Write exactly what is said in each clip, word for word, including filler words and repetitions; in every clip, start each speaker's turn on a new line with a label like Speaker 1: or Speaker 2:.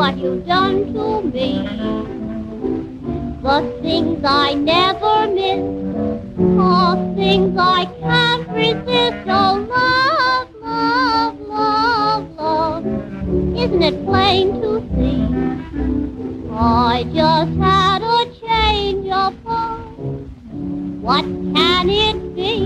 Speaker 1: what you've done to me. The things I never miss are things I can't resist. Oh, love, love, love, love. Isn't it plain to see? I just had a change of heart. What can it be?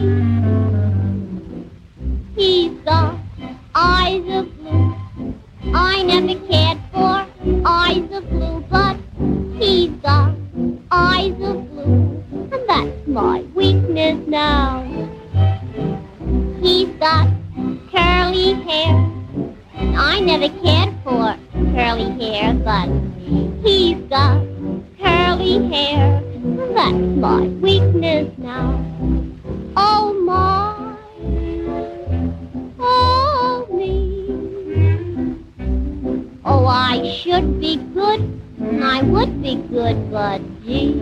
Speaker 1: He's got eyes of blue. I never cared for eyes of blue, but he's got eyes of blue, and that's my weakness now. He's got curly hair, and I never cared for curly hair, but he's got curly hair, and that's my weakness now. Oh my, oh me. Oh, I should be good, and I would be good, but gee.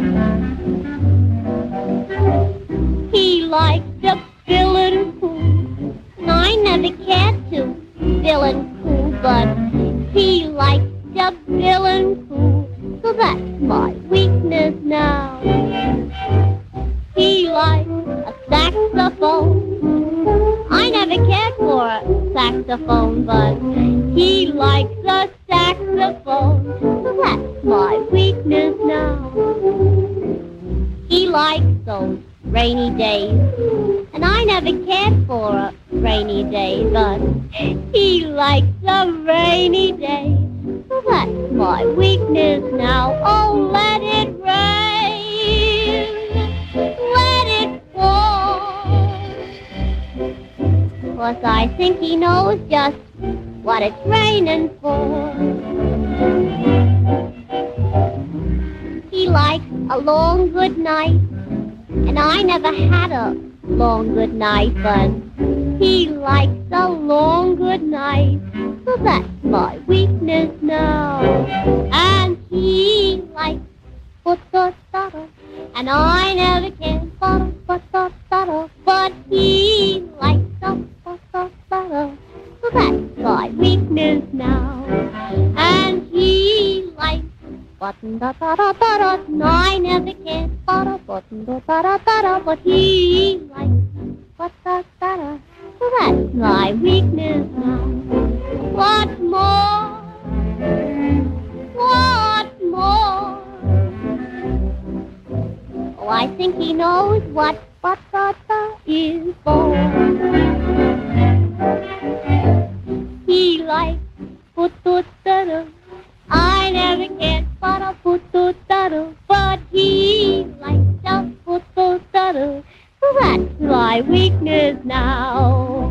Speaker 1: He likes to fill and cool, and I never cared to fill and cool, but he likes to fill and cool, so that's my weakness now. He likes a saxophone. I never cared for a saxophone, but he likes a saxophone, so that's my weakness now. He likes those rainy days, and I never cared for a rainy day, but he likes a rainy day, so that's my weakness now. Oh, let it rain, let it fall, 'cause I think he knows just what it's raining for. He likes a long good night, and I never had a long good night, but he likes a long good night, so that's my weakness now. And he likes put-da-da-da, and I never can put-da-da-da, but he likes the put-da-da-da, so that's my weakness now. And he likes button-da-da-da-da, and I never can button-da-da-da-da, but he likes button-da-da-da, so that's my weakness now. What more? What more? Oh, I think he knows what button-da-da is for. He likes put-da-da-da, I never cared for a put-da-da, but he likes a put-da-da, so that's my weakness now.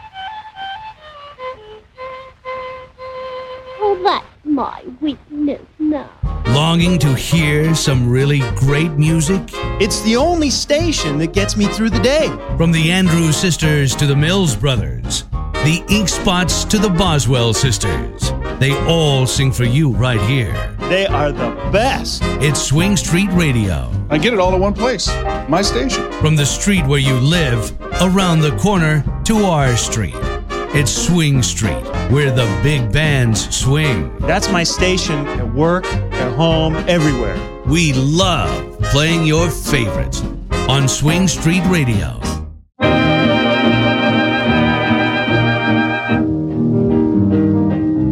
Speaker 1: Oh, that's my weakness now.
Speaker 2: Longing to hear some really great music?
Speaker 3: It's the only station that gets me through the day.
Speaker 2: From the Andrews Sisters to the Mills Brothers, the Ink Spots to the Boswell Sisters, they all sing for you right here.
Speaker 3: They are the best.
Speaker 2: It's Swing Street Radio.
Speaker 4: I get it all in one place. My station.
Speaker 2: From the street where you live, around the corner to our street. It's Swing Street, where the big bands swing.
Speaker 3: That's my station at work, at home, everywhere.
Speaker 2: We love playing your favorites on Swing Street Radio.